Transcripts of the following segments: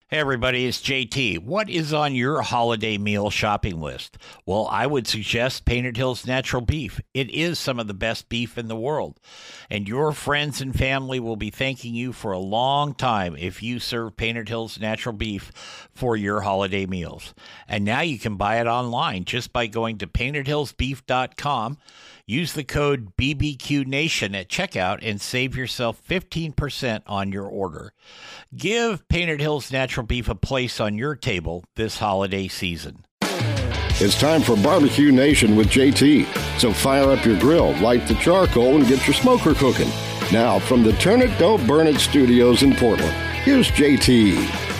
Hey everybody, it's JT. What is on your holiday meal shopping list? Well, I would suggest Painted Hills Natural Beef. It is some of the best beef in the world, and your friends and family will be thanking you for a long time if you serve Painted Hills Natural Beef for your holiday meals. And now you can buy it online just by going to paintedhillsbeef.com. Use the code BBQNation at checkout and save yourself 15% on your order. Give Painted Hills Natural Beef a place on your table this holiday season. It's time for Barbecue Nation with JT. So fire up your grill, light the charcoal, and get your smoker cooking. Now, from the Turn It, Don't Burn It studios in Portland, here's JT.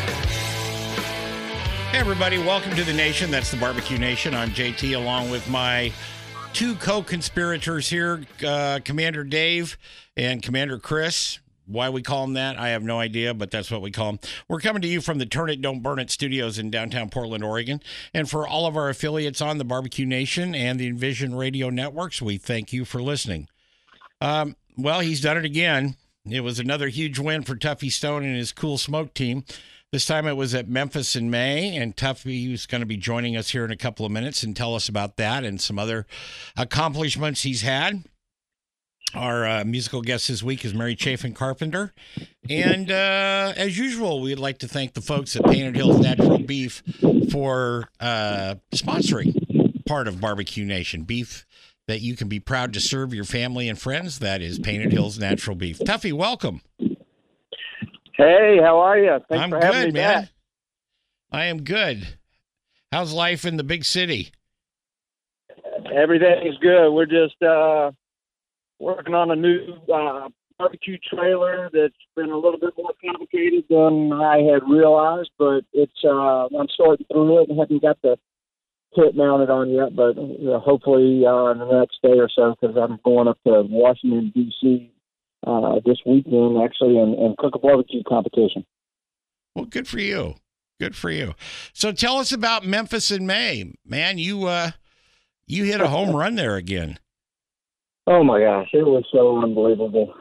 Hey everybody, welcome to the Nation. That's the Barbecue Nation. I'm JT along with my two co-conspirators here, Commander Dave and Commander Chris. Why we call them that, I have no idea, but that's what we call them. We're coming to you from the Turn It, Don't Burn It studios in downtown Portland, Oregon. And for all of our affiliates on the Barbecue Nation and the Envision Radio Networks, we thank you for listening. Well, he's done it again. It was another huge win for Tuffy Stone and his Cool Smoke team. This time it was at Memphis in May, and Tuffy is going to be joining us here in a couple of minutes and tell us about that and some other accomplishments he's had. Our musical guest this week is Mary Chafin Carpenter. And as usual, we'd like to thank the folks at Painted Hills Natural Beef for sponsoring part of Barbecue Nation. Beef that you can be proud to serve your family and friends. That is Painted Hills Natural Beef. Tuffy, welcome. Hey, how are you? Thanks I'm for having good, me man. back. I am good. How's life in the big city? Everything's good. We're just working on a new barbecue trailer that's been a little bit more complicated than I had realized, but it's I'm sorting through it and haven't got the kit mounted on yet, but hopefully in the next day or so, because I'm going up to Washington, D.C. This weekend, actually, and cook a barbecue competition. Well, good for you. Good for you. So tell us about Memphis in May. Man, you hit a home run there again. Oh, my gosh. It was so unbelievable.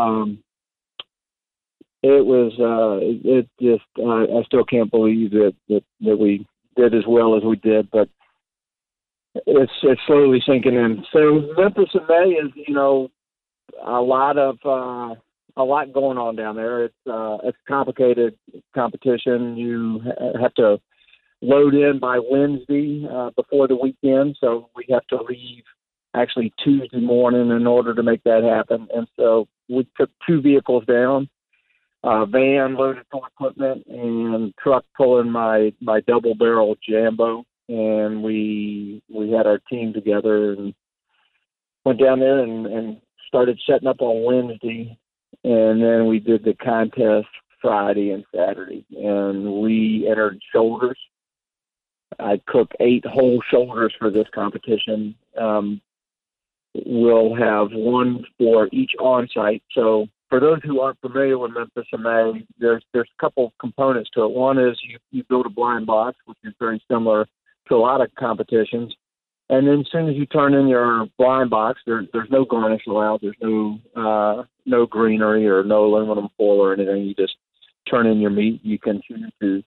It was, it just, I still can't believe that we did as well as we did, but it's slowly sinking in. So Memphis in May is, a lot going on down there. It's a complicated competition. You have to load in by Wednesday before the weekend, so we have to leave actually Tuesday morning in order to make that happen. And so we took two vehicles down, van loaded full equipment and truck pulling my double barrel Jambo, and we had our team together and went down there and started setting up on Wednesday, and then we did the contest Friday and Saturday, and we entered shoulders. I cooked 8 whole shoulders for this competition. We'll have one for each on-site. So for those who aren't familiar with Memphis in May, there's a couple of components to it. One is you build a blind box, which is very similar to a lot of competitions. And then as soon as you turn in your blind box, there's no garnish allowed. There's no greenery or no aluminum foil or anything. You just turn in your meat. You can choose to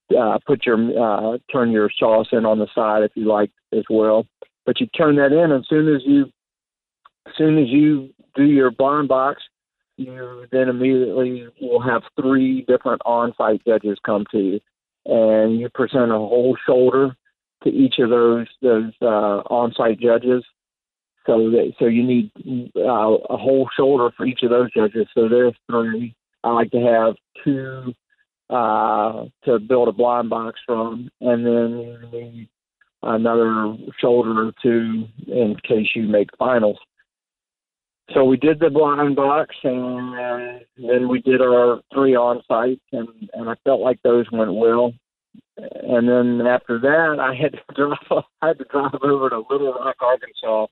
turn your sauce in on the side if you like as well. But you turn that in, and as soon as you do your blind box, you then immediately will have 3 different on-site judges come to you, and you present a whole shoulder to each of those on-site judges. So you need a whole shoulder for each of those judges. So there's 3. I like to have 2 to build a blind box from, and then you need another shoulder or 2 in case you make finals. So we did the blind box, and then we did our 3 on-sites, and I felt like those went well. And then after that, I had to drive over to Little Rock, Arkansas,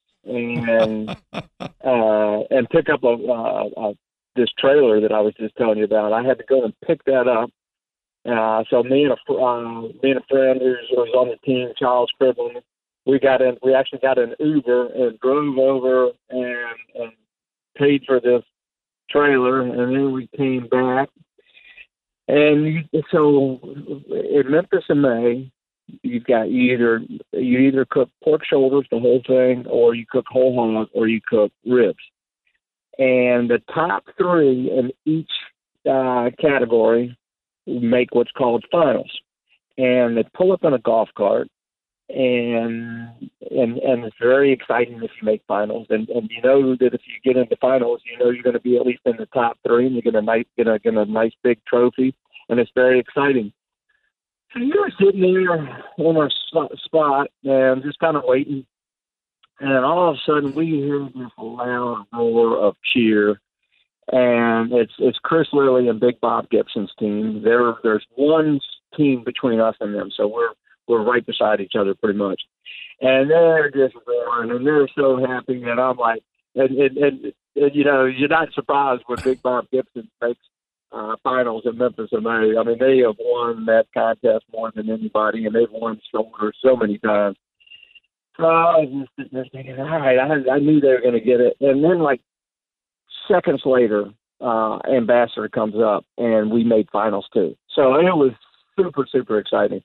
and pick up this trailer that I was just telling you about. I had to go and pick that up. So me and a friend who was on the team, Charles Criblin, we actually got an Uber and drove over and paid for this trailer, and then we came back So in Memphis in May, you either cook pork shoulders, the whole thing, or you cook whole hog, or you cook ribs. And the top three in each category make what's called finals. And they pull up in a golf cart, and it's very exciting if you make finals. And you know that if you get into finals, you know you're going to be at least in the top three, and you're going to get a nice big trophy, and it's very exciting. So you're sitting there in our spot and just kind of waiting, and all of a sudden we hear this loud roar of cheer, and it's Chris Lilly and Big Bob Gibson's team. There's one team between us and them, so we're right beside each other pretty much, and they're just roaring, and they're so happy, and I'm like, and you know, you're not surprised when Big Bob Gibson makes finals in Memphis in May. I mean, they have won that contest more than anybody, and they've won shoulders so many times. So I was just sitting there thinking, all right, I knew they were going to get it. And then, like, seconds later, Ambassador comes up, and we made finals too. So it was super, super exciting.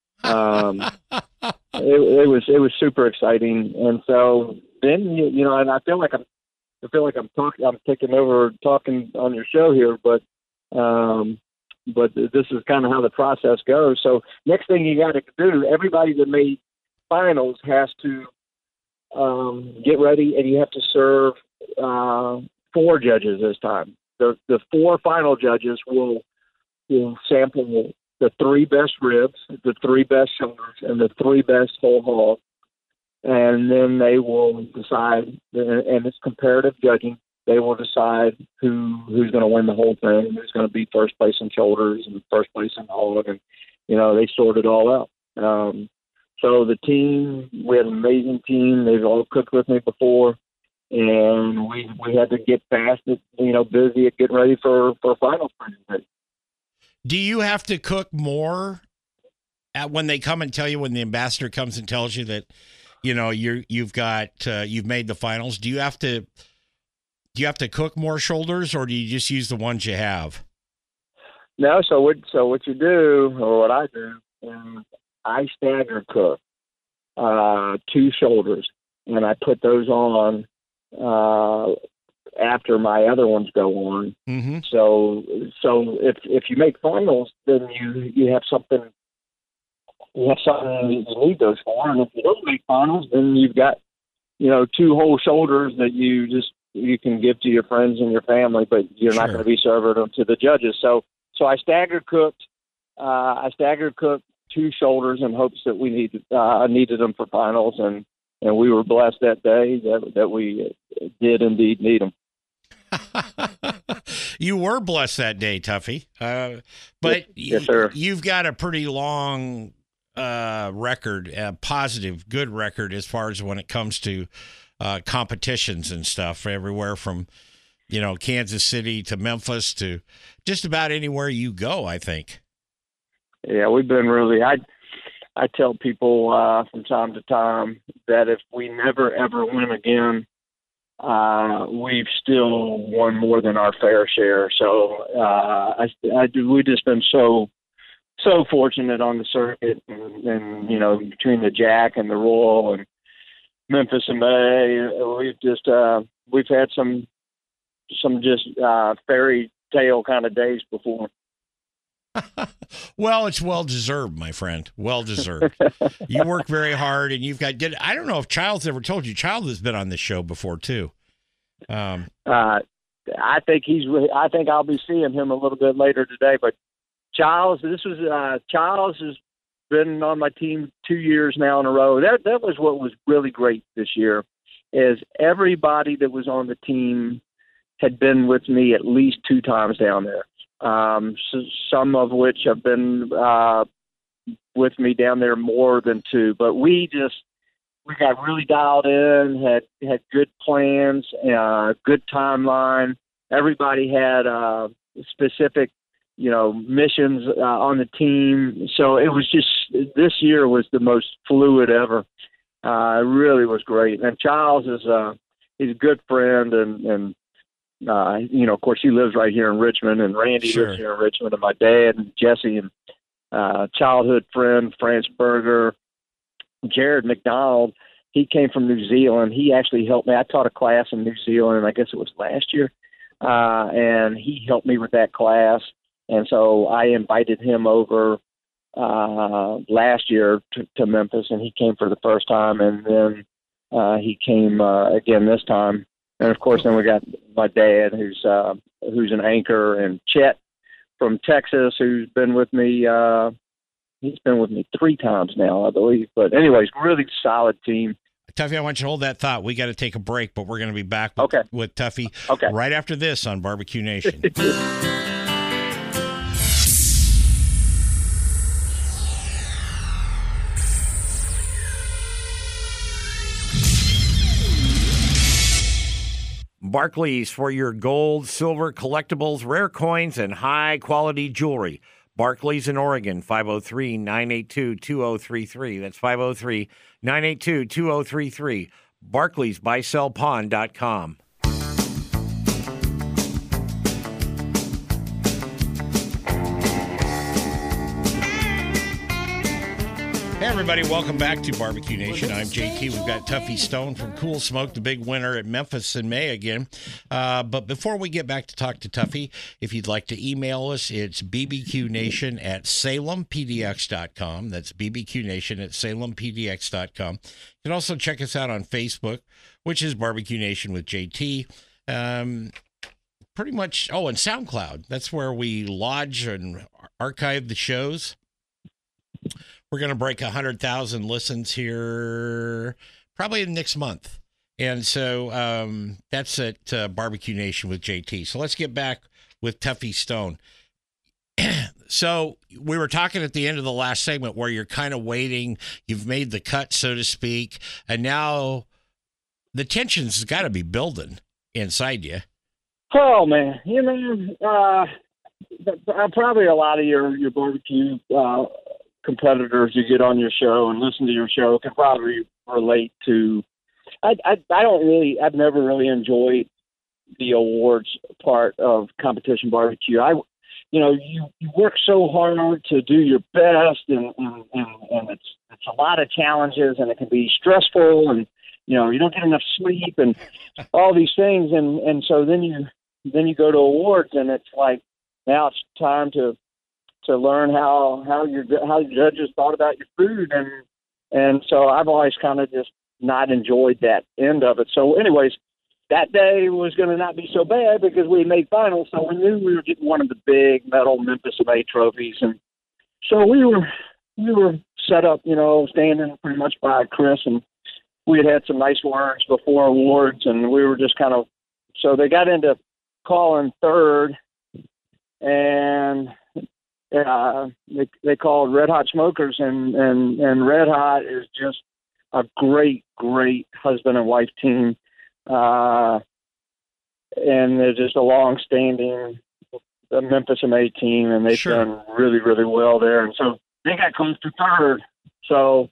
It was super exciting. And so then, you know, and I feel like I'm taking over talking on your show here, but this is kind of how the process goes. So next thing you got to do, everybody that made finals has to get ready, and you have to serve 4 judges this time. The 4 final judges will sample the 3 best ribs, the 3 best shoulders, and the 3 best whole hog, and then they will decide, and it's comparative judging. They will decide who's going to win the whole thing, who's going to be first place in shoulders and first place in hog, and you know, they sort it all out. So the team, we had an amazing team. They've all cooked with me before, and we had to get fast, you know, busy at getting ready for finals presentation. Do you have to cook more when they come and tell you, when the ambassador comes and tells you that, you know, you've made the finals? Do you have to cook more shoulders, or do you just use the ones you have? No. So what you do, or what I do, is I stagger cook 2 shoulders, and I put those on after my other ones go on. Mm-hmm. So if you make finals, then you have something. You have something you need those for, and if you don't make finals, then you've got, you know, 2 whole shoulders that you can give to your friends and your family, but you're not going to be serving them to the judges. So I stagger cooked 2 shoulders in hopes that we needed them for finals, and we were blessed that day that we did indeed need them. You were blessed that day, Tuffy. But yes, sir. You've got a pretty long record, a positive, good record as far as when it comes to competitions and stuff, everywhere from, you know, Kansas City to Memphis to just about anywhere you go, I think. Yeah, we've been really, I tell people from time to time that if we never, ever win again, we've still won more than our fair share. So we've just been so fortunate on the circuit, and you know, between the Jack and the Royal and Memphis and May, we've had some just fairy tale kind of days before. Well, it's well-deserved, my friend. Well-deserved. You work very hard, and you've got I don't know if Child's ever told you. Child has been on this show before, too. I think I'll be seeing him a little bit later today, but Childs has been on my team 2 years now in a row. That was what was really great this year, is everybody that was on the team had been with me at least 2 times down there. So some of which have been with me down there more than 2, but we got really dialed in, had good plans, good timeline. Everybody had specific, you know, missions on the team. So it was just, this year was the most fluid ever. It really was great. And Charles is he's a good friend, and of course, he lives right here in Richmond, and Randy Sure. lives here in Richmond, and my dad and Jesse and childhood friend France Berger, Jared McDonald. He came from New Zealand. He actually helped me. I taught a class in New Zealand, I guess it was last year, and he helped me with that class. And so I invited him over last year to Memphis, and he came for the first time, and then he came again this time. And of course, then we got my dad, who's an anchor, and Chet from Texas, who's been with me. He's been with me 3 times now, I believe. But anyways, really solid team. Tuffy, I want you to hold that thought. We got to take a break, but we're going to be back with Tuffy right after this on Barbecue Nation. Barclays for your gold, silver, collectibles, rare coins, and high-quality jewelry. Barclays in Oregon, 503-982-2033. That's 503-982-2033. BarclaysBuySellPawn.com. Hey, everybody. Welcome back to Barbecue Nation. I'm JT. We've got Tuffy Stone from Cool Smoke, the big winner at Memphis in May again. But before we get back to talk to Tuffy, if you'd like to email us, it's bbqnation@salempdx.com. That's bbqnation@salempdx.com. You can also check us out on Facebook, which is Barbecue Nation with JT. Pretty much, and SoundCloud. That's where we lodge and archive the shows. We're going to break 100,000 listens here probably next month. And so that's at Barbecue Nation with JT. So let's get back with Tuffy Stone. So we were talking at the end of the last segment where you're kind of waiting. You've made the cut, so to speak. And now the tension's got to be building inside you. Oh, man. Probably a lot of your barbecue competitors you get on your show and listen to your show can probably relate to. I've never really enjoyed the awards part of competition barbecue. You work so hard to do your best, and it's a lot of challenges, and it can be stressful, and you don't get enough sleep and all these things, and so then you go to awards, and it's like now it's time to learn how your judges thought about your food, and so I've always kind of just not enjoyed that end of it. So anyways, that day was going to not be so bad because we made finals, so we knew we were getting one of the big metal Memphis May trophies, and so we were set up, standing pretty much by Chris, and we had some nice words before awards, and we were just kind of, so they got into calling third, and they called Red Hot Smokers, and Red Hot is just a great husband and wife team, and they're just a long-standing Memphis MA team, and they've done really, really well there. And so they got close to third. So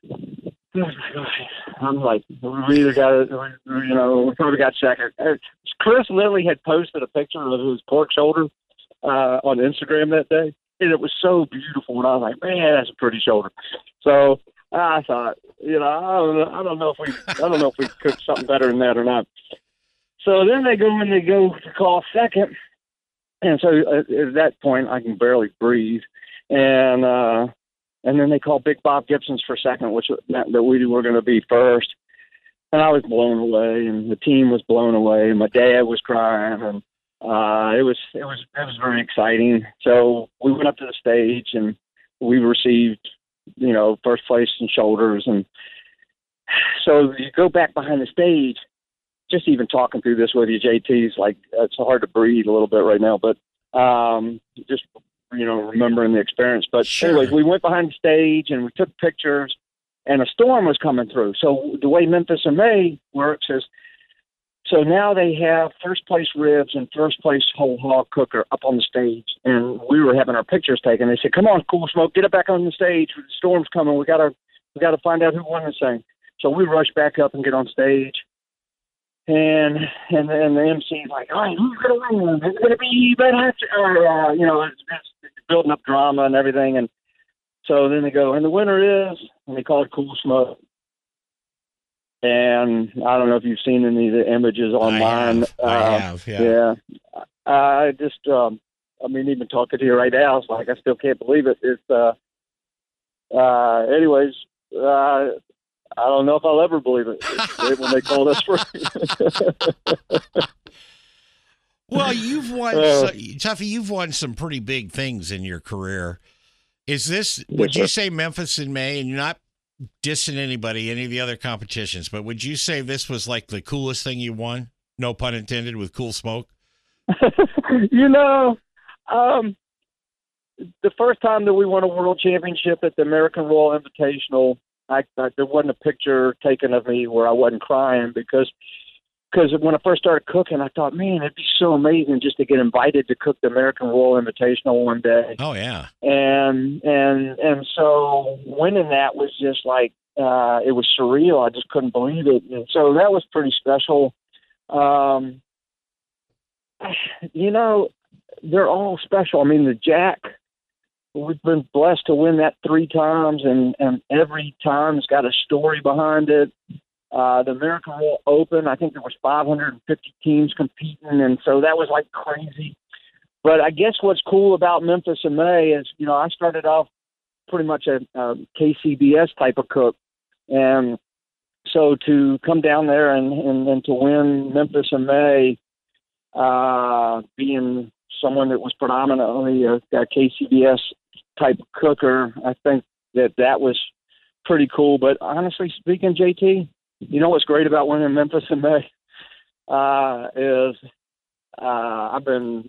I'm like, we either got it, we probably got second. Chris Lilly had posted a picture of his pork shoulder on Instagram that day, and it was so beautiful. And I was like, man, that's a pretty shoulder. So I thought, I don't know if we cooked something better than that or not. So then they go to call second, and so at that point I can barely breathe, and then they call Big Bob Gibson's for second, which meant that we were going to be first. And I was blown away, and the team was blown away, and my dad was crying, and it was very exciting. So we went up to the stage, and we received, first place and shoulders. And so you go back behind the stage, just even talking through this with you, JT's like, it's hard to breathe a little bit right now, but just, remembering the experience. But anyways, we went behind the stage and we took pictures, and a storm was coming through. So the way Memphis MA works is, so now they have first place ribs and first place whole hog cooker up on the stage, and we were having our pictures taken. They said, "Come on, Cool Smoke, get it back on the stage. The storm's coming. We got to find out who won this thing." So we rushed back up and get on stage, And the MC's like, all right, who's going to win? It's going to be Ben Hatcher. Or, it's building up drama and everything. And so then they go, and the winner is, and they call it Cool Smoke. And I don't know if you've seen any of the images online. I have, yeah. Yeah. I just, even talking to you right now, it's like I still can't believe it. It's, anyways, I don't know if I'll ever believe it. It's great when they called us for. Well, you've won, Tuffy. You've won some pretty big things in your career. Is this? Would you say Memphis in May? And you're not dissing anybody, any of the other competitions, but would you say this was like the coolest thing you won? No pun intended. With Cool Smoke. The first time that we won a world championship at the American Royal Invitational, there wasn't a picture taken of me where I wasn't crying because when I first started cooking, I thought, man, it'd be so amazing just to get invited to cook the American Royal Invitational one day. Oh yeah. And so winning that was just like, it was surreal. I just couldn't believe it. And so that was pretty special. They're all special. I mean, the Jack, we've been blessed to win that 3 times, and every time it's got a story behind it. The American Royal Open, I think there was 550 teams competing, and so that was like crazy. But I guess what's cool about Memphis in May is, I started off pretty much a KCBS type of cook, and so to come down there and to win Memphis in May, being someone that was predominantly a KCBS type of cooker, I think that was pretty cool. But honestly speaking, JT, what's great about winning Memphis in May is I've been,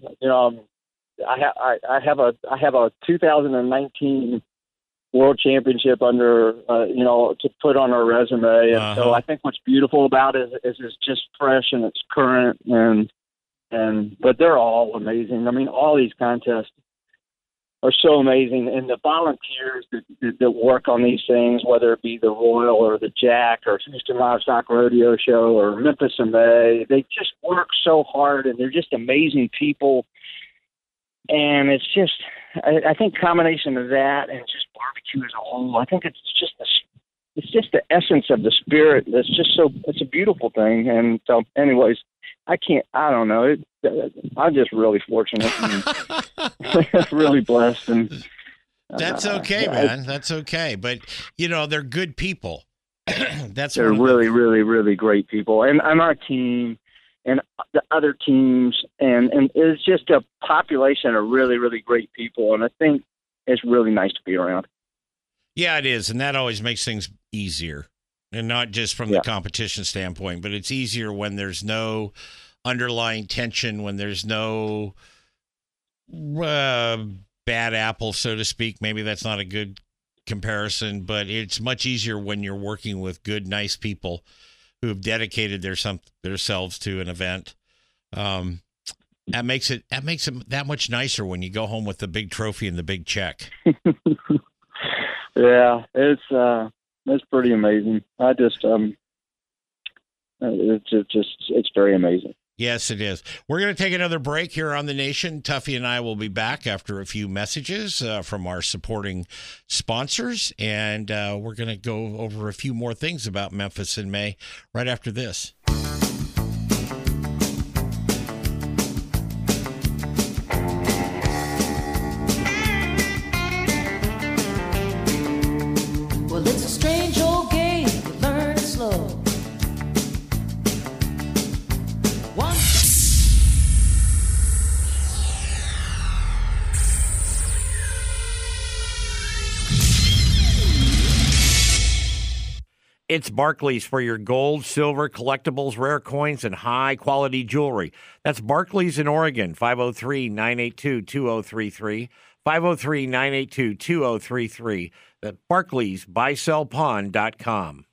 I have a 2019 World Championship under, to put on our resume, and so I think what's beautiful about it is it's just fresh and it's current, but they're all amazing. I mean, all these contests are so amazing, and the volunteers that work on these things, whether it be the Royal or the Jack or Houston Livestock Rodeo Show or Memphis in May, they just work so hard, and they're just amazing people. And it's just, I think, combination of that and just barbecue as a whole, I think it's just the essence of the spirit. It's a beautiful thing. And so, anyways, I don't know. I'm just really fortunate and really blessed. And that's okay, man. That's okay. But, they're good people. They're really, really, really great people. And our team and the other teams, and it's just a population of really, really great people. And I think it's really nice to be around. Yeah, it is. And that always makes things easier. And not just from the competition standpoint, but it's easier when there's no underlying tension, when there's no bad apple, so to speak. Maybe that's not a good comparison, but it's much easier when you're working with good, nice people who have dedicated themselves to an event. That makes it that much nicer when you go home with the big trophy and the big check. Yeah, it's pretty amazing. It's very amazing. Yes, it is. We're going to take another break here on The Nation. Tuffy and I will be back after a few messages from our supporting sponsors, and we're going to go over a few more things about Memphis in May right after this. Well, it's a strange old game, you learn it slow. It's Barclays for your gold, silver, collectibles, rare coins, and high-quality jewelry. That's Barclays in Oregon, 503-982-2033, 503-982-2033. That's Barclays, buysellpawn.com.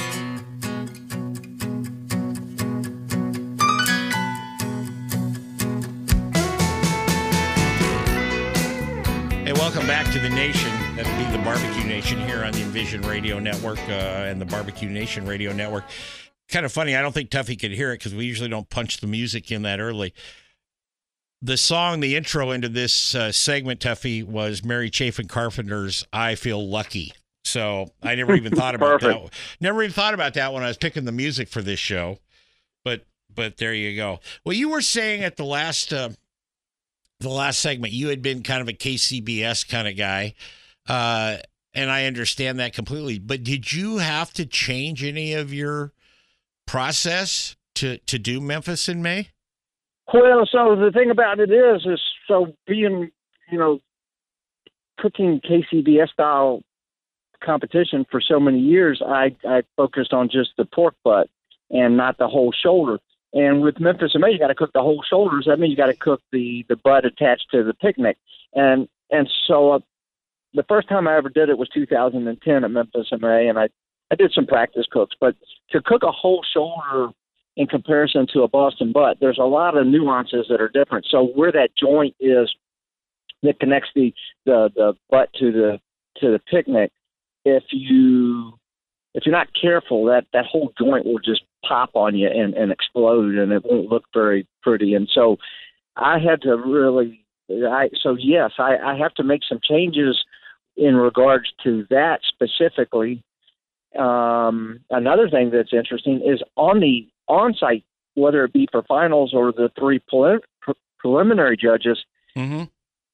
Hey, welcome back to The Nation. That would be the Barbecue Nation here on the Envision Radio Network and the Barbecue Nation Radio Network. kind of funny. I don't think Tuffy could hear it because we usually don't punch the music in that early. The song, the intro into this segment, Tuffy, was Mary Chapin Carpenter's "I Feel Lucky." So I never even thought about that. Never even thought about that when I was picking the music for this show. But there you go. Well, you were saying at the last segment, you had been kind of a KCBS kind of guy, and I understand that completely. But did you have to change any of your process to do Memphis in May? Well, so the thing about it is so being, cooking KCBS style competition for so many years, I focused on just the pork butt and not the whole shoulder. And with Memphis in May, you got to cook the whole shoulders. That means you got to cook the butt attached to the picnic. And so the first time I ever did it was 2010 at Memphis in May, and I did some practice cooks. But to cook a whole shoulder in comparison to a Boston butt, there's a lot of nuances that are different. So where that joint is that connects the butt to the picnic, if you're not careful, that whole joint will just pop on you and explode, and it won't look very pretty. And so I had to really, I have to make some changes in regards to that specifically. Another thing that's interesting is on the on-site, whether it be for finals or the three preliminary judges, mm-hmm.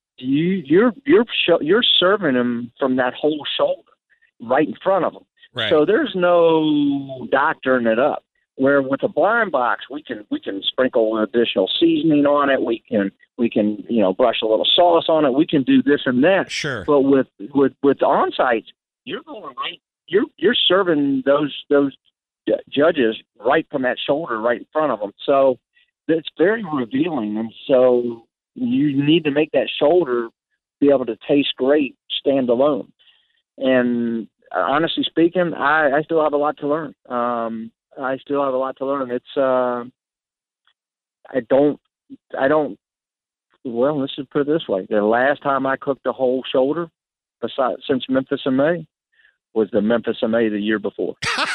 you're serving them from that whole shoulder right in front of them. Right. So there's no doctoring it up. Where with a blind box, we can sprinkle additional seasoning on it. We can brush a little sauce on it. We can do this and that. Sure. But with on-sites, you're going right. You're serving those judges right from that shoulder, right in front of them. So it's very revealing. And so you need to make that shoulder be able to taste great, stand alone. And honestly speaking, I still have a lot to learn. It's well, let's just put it this way. The last time I cooked a whole shoulder since Memphis in May was the Memphis in May the year before.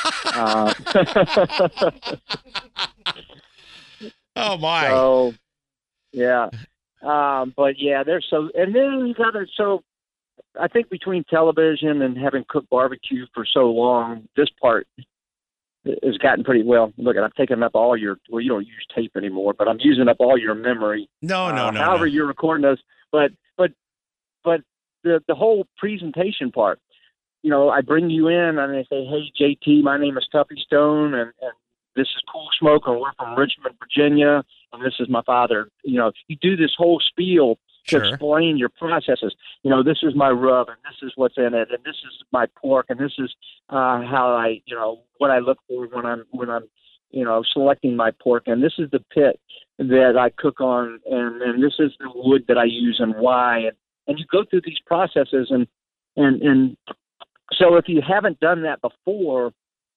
Oh my. So yeah. But yeah, and then you got to, I think between television and having cooked barbecue for so long, this part has gotten pretty well. Look, I've taken up all your. Well, you don't use tape anymore, but I'm using up all your memory. No. However, you're recording those, but the whole presentation part. I bring you in and I say, "Hey, JT, my name is Tuffy Stone, and this is Cool Smoke, and we're from Richmond, Virginia, and this is my father." You do this whole spiel to Sure. explain your processes. This is my rub, and this is what's in it, and this is my pork, and this is how I, what I look for when I'm selecting my pork, and this is the pit that I cook on, and this is the wood that I use and why, and you go through these processes, and so if you haven't done that before,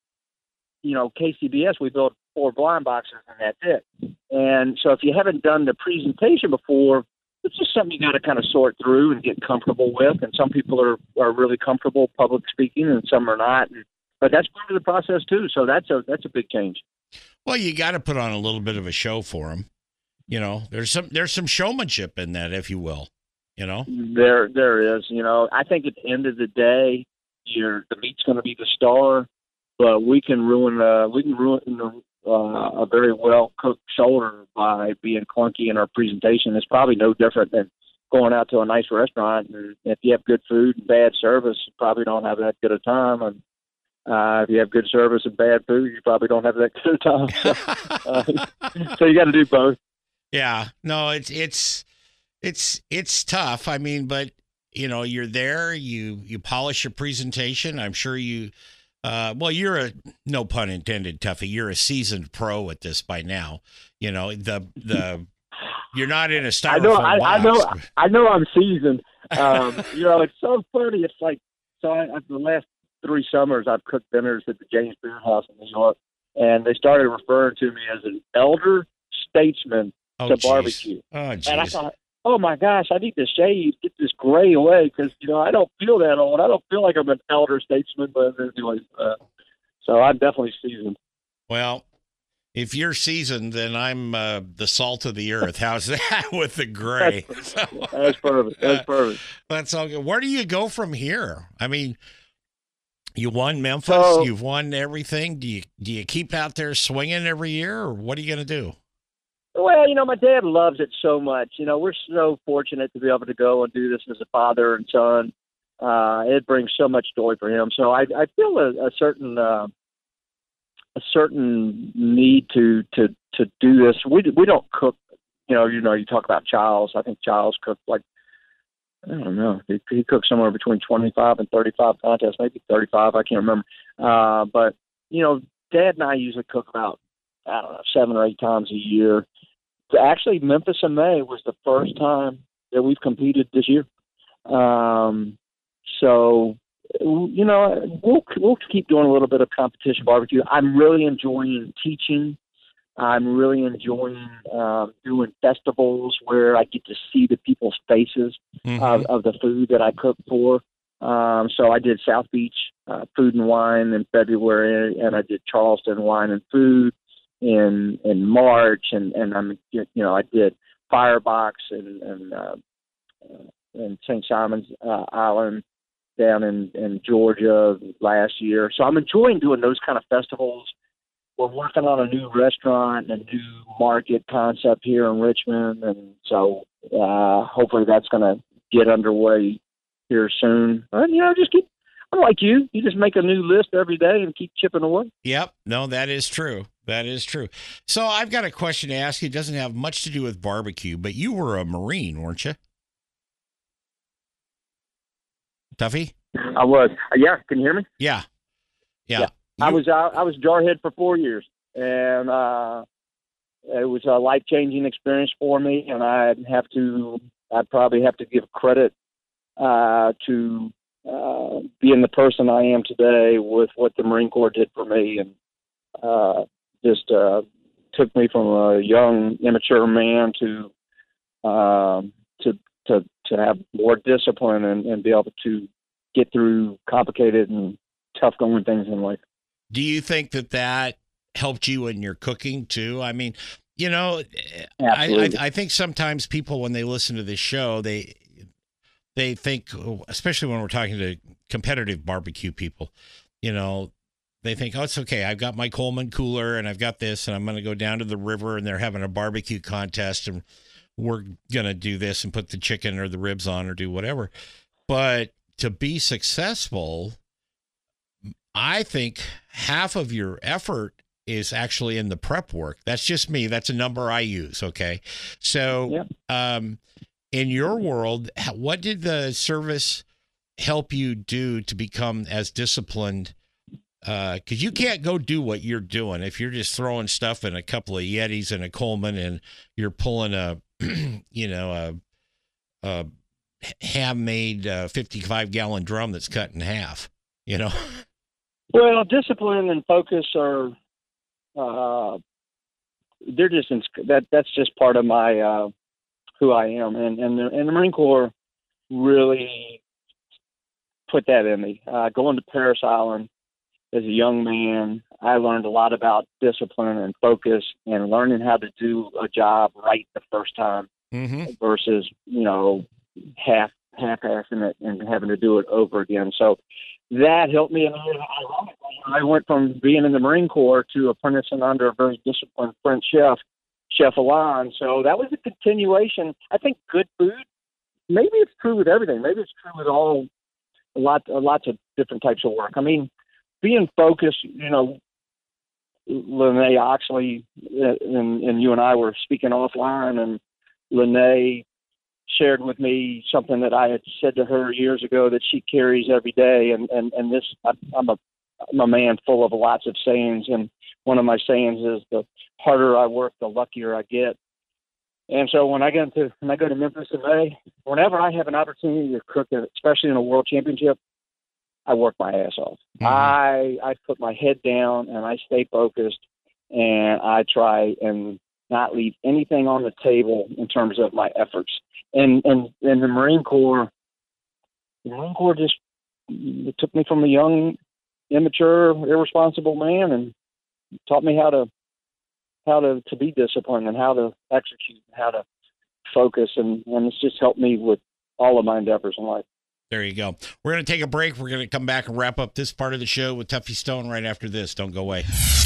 KCBS, we built 4 blind boxes, and that's it. And so if you haven't done the presentation before, it's just something you got to kind of sort through and get comfortable with. And some people are really comfortable public speaking, and some are not. But that's part of the process too. So that's a big change. Well, you got to put on a little bit of a show for them. There's some showmanship in that, if you will. There is. I think at the end of the day, the meat's going to be the star, but we can ruin a very well cooked shoulder by being clunky in our presentation. It's probably no different than going out to a nice restaurant, and if you have good food and bad service, you probably don't have that good a time. And if you have good service and bad food, you probably don't have that good a time. So you got to do both. Yeah, no, it's tough. I mean, but you're there. You polish your presentation. I'm sure you. You're a, no pun intended, Tuffy. You're a seasoned pro at this by now. You're not in a styrofoam box. I know I'm seasoned. It's so funny. It's like, the last 3 summers I've cooked dinners at the James Beard House in New York, and they started referring to me as an elder statesman to barbecue. Oh, geez. And I thought, oh my gosh, I need to shave, get this gray away, because I don't feel that old. I don't feel like I'm an elder statesman, but anyway, so I'm definitely seasoned. Well, if you're seasoned, then I'm the salt of the earth. How's that with the gray? That's perfect. That's perfect. That's all good. Where do you go from here? I mean, you won Memphis. So- You've won everything. Do you keep out there swinging every year, or what are you going to do? Well, my dad loves it so much. We're so fortunate to be able to go and do this as a father and son. It brings so much joy for him. So I feel a certain need to do this. We don't cook. You talk about Charles. I think Charles cooked like, I don't know. He cooked somewhere between 25 and 35 contests, maybe 35. I can't remember. But Dad and I usually cook about, I don't know, 7 or 8 times a year. Actually, Memphis in May was the first time that we've competed this year. So, we'll keep doing a little bit of competition barbecue. I'm really enjoying teaching. I'm really enjoying doing festivals where I get to see the people's faces of the food that I cook for. So I did South Beach Food and Wine in February, and I did Charleston Wine and Food in March, and I did Firebox in St. Simon's Island down in Georgia last year. So I'm enjoying doing those kind of festivals. We're working on a new restaurant and a new market concept here in Richmond, and so hopefully that's going to get underway here soon. But, just keep. I'm like you. You just make a new list every day and keep chipping away. Yep. No, that is true. That is true. So I've got a question to ask you. It doesn't have much to do with barbecue, but you were a Marine, weren't you? Tuffy? I was. Yeah. Can you hear me? Yeah. I was jarhead for 4 years, and it was a life-changing experience for me. And I'd probably have to give credit to being the person I am today with what the Marine Corps did for me, and just took me from a young, immature man to have more discipline and be able to get through complicated and tough going things in life. Do you think that helped you in your cooking too? I mean, I think sometimes people, when they listen to this show, they think, especially when we're talking to competitive barbecue people, they think, oh, it's okay. I've got my Coleman cooler and I've got this, and I'm going to go down to the river and they're having a barbecue contest and we're going to do this and put the chicken or the ribs on or do whatever. But to be successful, I think half of your effort is actually in the prep work. That's just me. That's a number I use. Okay. So, in your world, what did the service help you do to become as disciplined? Because you can't go do what you're doing if you're just throwing stuff in a couple of Yetis and a Coleman and you're pulling a handmade 55-gallon drum that's cut in half. Well, discipline and focus are they're just that's just part of my who I am, and the Marine Corps really put that in me. Going to Parris Island as a young man, I learned a lot about discipline and focus and learning how to do a job right the first time versus half-assing it and having to do it over again. So that helped me. I went from being in the Marine Corps to apprenticing under a very disciplined French chef, Chef Alain. So that was a continuation. I think good food, maybe it's true with everything. Maybe it's true with lots of different types of work. I mean, being focused, Lene Oxley and you and I were speaking offline, and Lene shared with me something that I had said to her years ago that she carries every day. And this, I'm a man full of lots of sayings. And one of my sayings is, the harder I work, the luckier I get. And so when I go to Memphis in May, whenever I have an opportunity to cook, especially in a world championship, I work my ass off. I put my head down and I stay focused, and I try and not leave anything on the table in terms of my efforts. And the Marine Corps just took me from a young, immature, irresponsible man and taught me how to be disciplined and how to execute, how to focus, and it's just helped me with all of my endeavors in life. There you go. We're going to take a break. We're going to come back and wrap up this part of the show with Tuffy Stone right after this. Don't go away.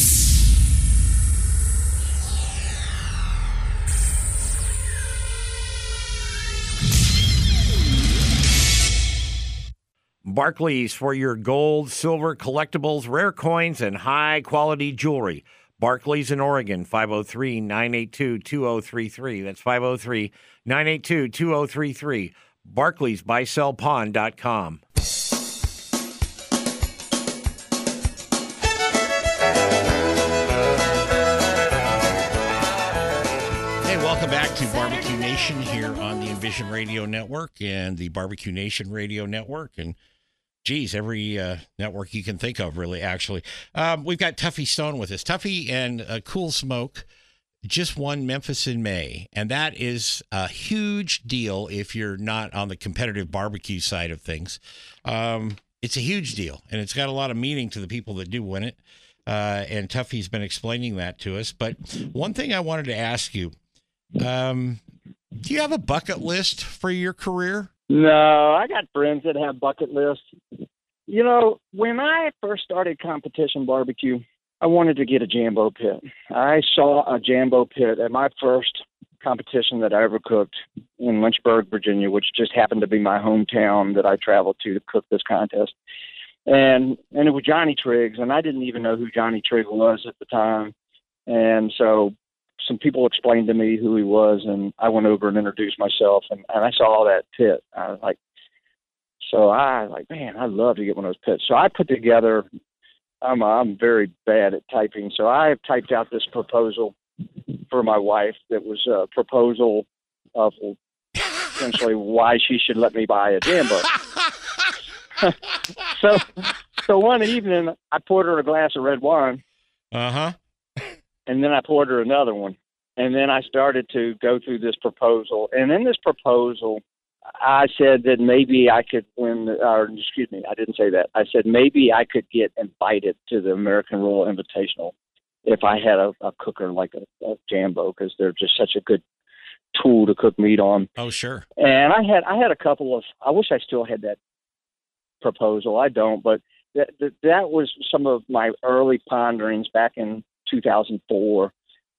Barclays for your gold, silver, collectibles, rare coins, and high-quality jewelry. Barclays in Oregon, 503-982-2033. That's 503-982-2033. BarclaysBuySellPawn.com. Hey, welcome back to Barbecue Nation here on the Envision Radio Network and the Barbecue Nation Radio Network. And geez, every network you can think of, really, actually. We've got Tuffy Stone with us. Tuffy and Cool Smoke just won Memphis in May, and that is a huge deal if you're not on the competitive barbecue side of things. It's a huge deal, and it's got a lot of meaning to the people that do win it, and Tuffy's been explaining that to us. But one thing I wanted to ask you, do you have a bucket list for your career? No, I got friends that have bucket lists. You know, when I first started competition barbecue, I wanted to get a Jambo pit. I saw a Jambo pit at my first competition that I ever cooked in Lynchburg, Virginia, which just happened to be my hometown that I traveled to cook this contest. And it was Johnny Triggs, and I didn't even know who Johnny Triggs was at the time. And so some people explained to me who he was, and I went over and introduced myself, and I saw that pit. I was like, man, I'd love to get one of those pits. So I put together, I'm very bad at typing, so I have typed out this proposal for my wife that was a proposal of essentially why she should let me buy a Jambo. So one evening, I poured her a glass of red wine. Uh-huh. And then I poured her another one. And then I started to go through this proposal. And in this proposal, I said that maybe I could I didn't say that. I said maybe I could get invited to the American Royal Invitational if I had a cooker like a Jambo, because they're just such a good tool to cook meat on. Oh, sure. And I had a couple of, I wish I still had that proposal. I don't, but that was some of my early ponderings back in 2004.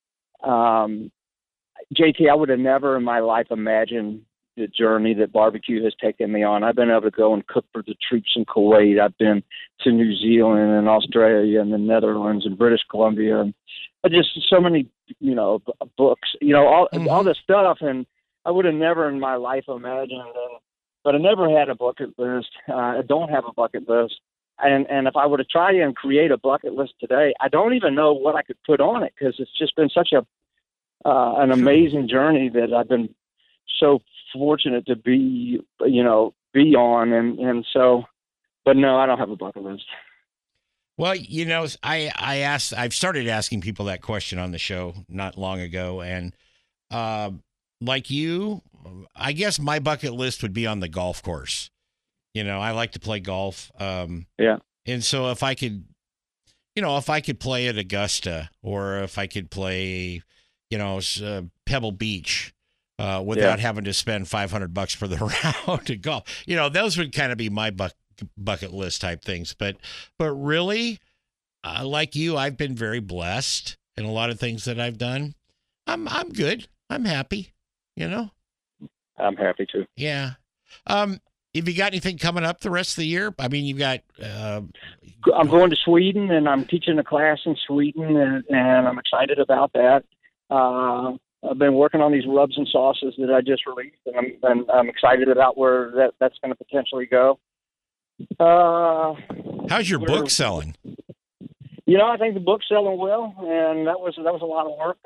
JT, I would have never in my life imagined the journey that barbecue has taken me on. I've been able to go and cook for the troops in Kuwait. I've been to New Zealand and Australia and the Netherlands and British Columbia, and just so many, books, all this stuff. And I would have never in my life imagined, but I never had a bucket list. I don't have a bucket list. And if I were to try and create a bucket list today, I don't even know what I could put on it, because it's just been such an amazing journey that I've been so fortunate to be on. And so, but no, I don't have a bucket list. Well, I've started asking people that question on the show not long ago. And like you, I guess my bucket list would be on the golf course. I like to play golf. Yeah. And so if I could play at Augusta, or if I could play, Pebble Beach, without having to spend $500 for the round to golf, those would kind of be my bucket list type things. But really, like you, I've been very blessed in a lot of things that I've done. I'm good. I'm happy, I'm happy too. Yeah. Have you got anything coming up the rest of the year? I mean, you've got... I'm going to Sweden, and I'm teaching a class in Sweden, and I'm excited about that. I've been working on these rubs and sauces that I just released, and I'm excited about where that's going to potentially go. How's your book selling? I think the book's selling well, and that was a lot of work.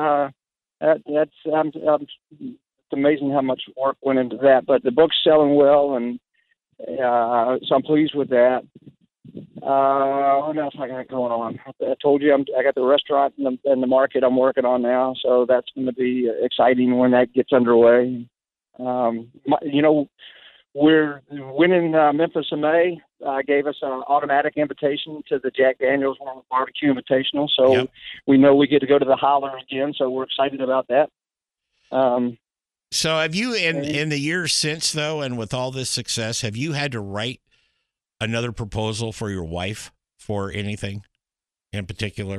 It's amazing how much work went into that, but the book's selling well, and so I'm pleased with that. What else I got going on? I told you I got the restaurant and the market I'm working on now, so that's going to be exciting when that gets underway. we're winning Memphis in May. Gave us an automatic invitation to the Jack Daniel's World Barbecue Invitational. So we know we get to go to the Holler again. So we're excited about that. So have you, in the years since, though, and with all this success, have you had to write another proposal for your wife for anything in particular?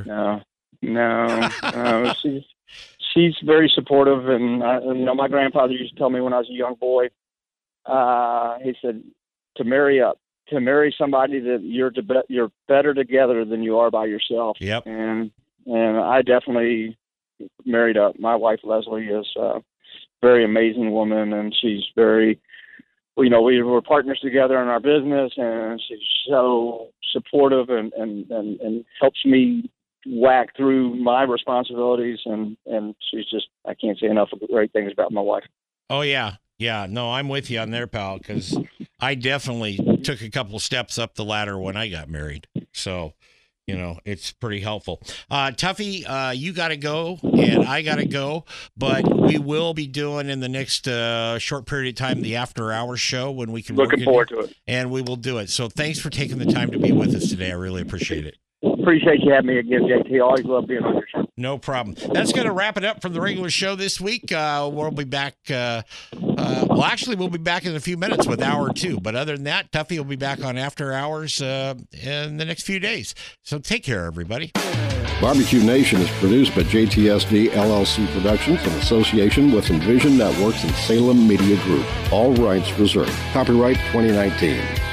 No. She's very supportive. And, my grandfather used to tell me when I was a young boy, he said, to marry somebody that you're better together than you are by yourself. Yep. And I definitely married up. My wife, Leslie, is a very amazing woman, and she's very, we were partners together in our business, and she's so supportive and helps me whack through my responsibilities. And she's just, I can't say enough of great things about my wife. Oh, yeah. Yeah, no, I'm with you on there, pal, because I definitely took a couple steps up the ladder when I got married. So, it's pretty helpful. Tuffy, you got to go, and I got to go, but we will be doing in the next short period of time the After Hours show when we can. Looking forward to it. And we will do it. So thanks for taking the time to be with us today. I really appreciate it. Appreciate you having me again, JT. Always love being on your show. No problem. That's going to wrap it up from the regular show this week. We'll be back. We'll be back in a few minutes with Hour 2. But other than that, Tuffy will be back on After Hours in the next few days. So take care, everybody. Barbecue Nation is produced by JTSD LLC Productions in association with Envision Networks and Salem Media Group. All rights reserved. Copyright 2019.